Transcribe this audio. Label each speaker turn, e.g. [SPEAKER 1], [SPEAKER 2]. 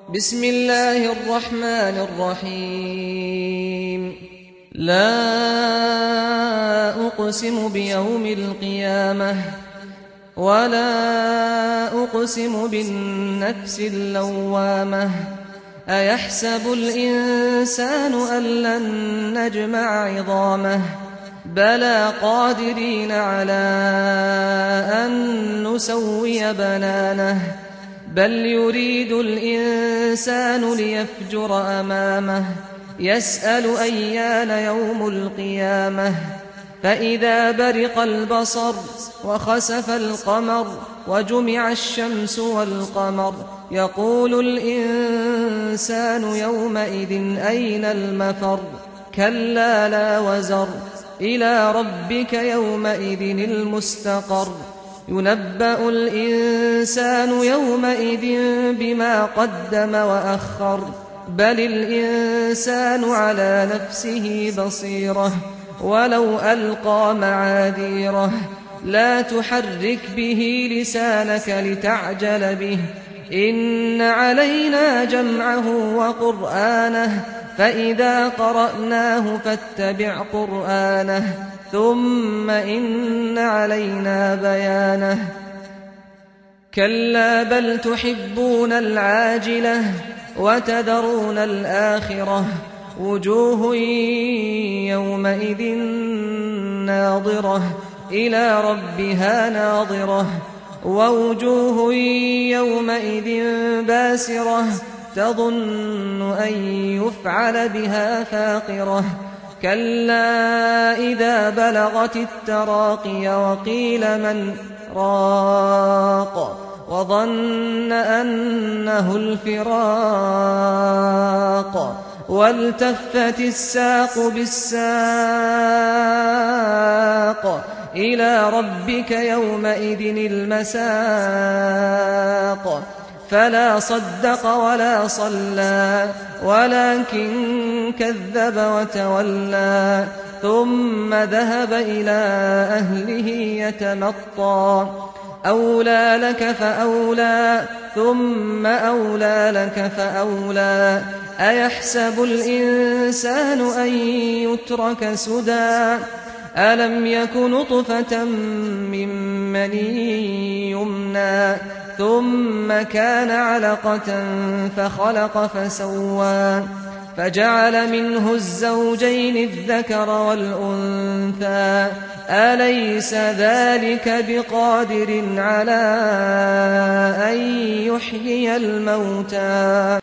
[SPEAKER 1] بسم الله الرحمن الرحيم لا أقسم بيوم القيامة ولا أقسم بالنفس اللوامة أيحسب الإنسان أن لن نجمع عظامه بلى قادرين على أن نسوي بنانه بل يريد الإنسان ليفجر أمامه يسأل أيان يوم القيامة فإذا برق البصر وخسف القمر وجمع الشمس والقمر يقول الإنسان يومئذ أين المفر كلا لا وزر إلى ربك يومئذ المستقر ينبأ الإنسان يومئذ بما قدم وأخر بل الإنسان على نفسه بصيرة ولو ألقى معاذيره لا تحرك به لسانك لتعجل به إن علينا جمعه وقرآنه فإذا قرأناه فاتبع قرآنه ثم إن علينا بيانه كلا بل تحبون العاجلة وتذرون الآخرة وجوه يومئذ ناظرة إلى ربها ناظرة ووجوه يومئذ باسرة تظن أن يفعل بها فاقرة كلا إذا بلغت التراقي وقيل من راق وظن أنه الفراق والتفت الساق بالساق إلى ربك يومئذ المساق فلا صدق ولا صلى ولكن كذب وتولى ثم ذهب إلى أهله يتمطى أولى لك فأولى ثم أولى لك فأولى أيحسب الإنسان أن يترك سدى ألم يك نطفة من مني يمنى ثم كان علقة فخلق فسوى فجعل منه الزوجين الذكر والأنثى أليس ذلك بقادر على أن يحيي الموتى